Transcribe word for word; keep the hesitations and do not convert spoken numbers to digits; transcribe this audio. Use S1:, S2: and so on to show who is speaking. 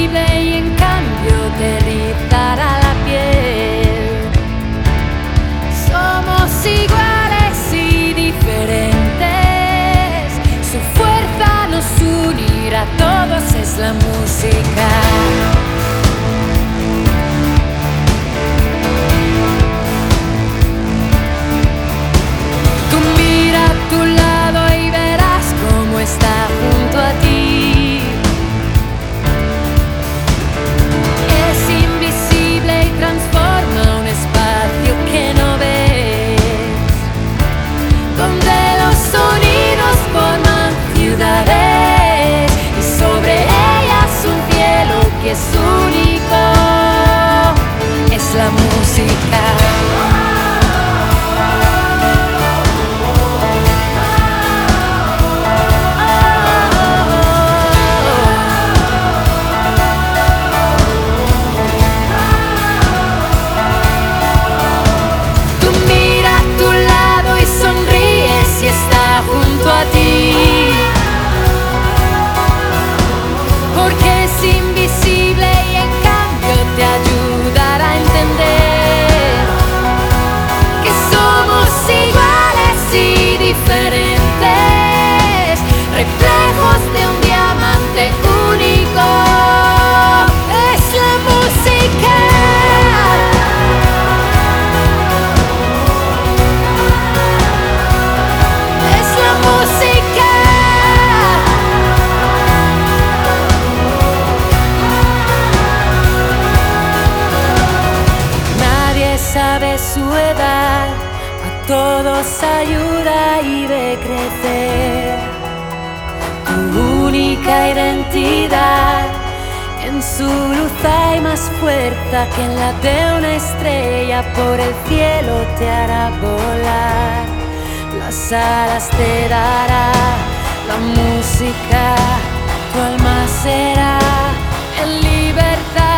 S1: invisible y en cambio te rizará la piel. Somos iguales y diferentes, su fuerza nos unirá a todos, es la música. Está junto a ti. Es invisible y transforma un espacio que no ves, donde los sonidos forman ciudades y sobre ellas un cielo que es único. Es la música. Reflejos de un diamante único, es la música. Es la música. Nadie sabe su edad, a todos ayuda y ve crecer. Tu única identidad, en su luz hay más fuerza que en la de una estrella. Por el cielo te hará volar, las alas te dará la música, tu alma será en libertad.